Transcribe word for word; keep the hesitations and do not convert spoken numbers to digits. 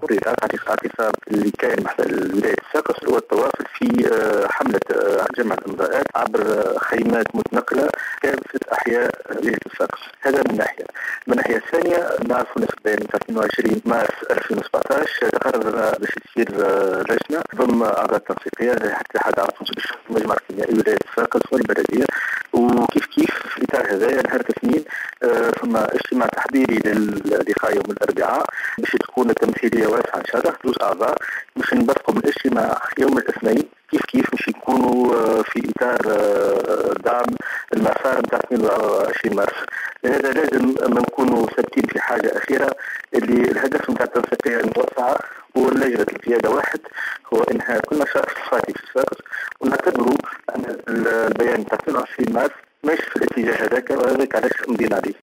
قرر اعتصام اللي كان محل ولاية صفاقس هو التواصل في حملة جمع الإمضاءات عبر خيمات متنقلة كافة أحياء ولاية صفاقس. هذا من ناحية. من الناحية الثانية نعرف في بين اثنين وعشرين مارس ألفين وسبعطاش تقرر باش تصير لجنة ضمن أعضاء التنسيقية حتى حد عرفوا مجمع الكيميائي ولاية صفاقس والبلدية، وكيف كيف في إطار هذايا نهار الاثنين ثم اجتماع تحضيري للقاء يوم الأربعاء باش تكون التمثيلية واسعة إن شاء الله جوج أعضاء باش نبثقوا من الاجتماع يوم الاثنين كيف كيف باش يكونوا في إطار دعم المسار نتاع اثنين وعشرين مارس. لهذا لازم ما نكونوا ثابتين في حاجة أخيرة اللي الهدف نتاع التنسيقية المتوسعة ولجنة القيادة واحد هو إنهاء كل نشاط صفاتي في صفاقس، ونعتبروا أن البيان نتاع اثنين وعشرين مارس ماشي في الاتجاه هذاك وهذاك علاش مدينا عليه.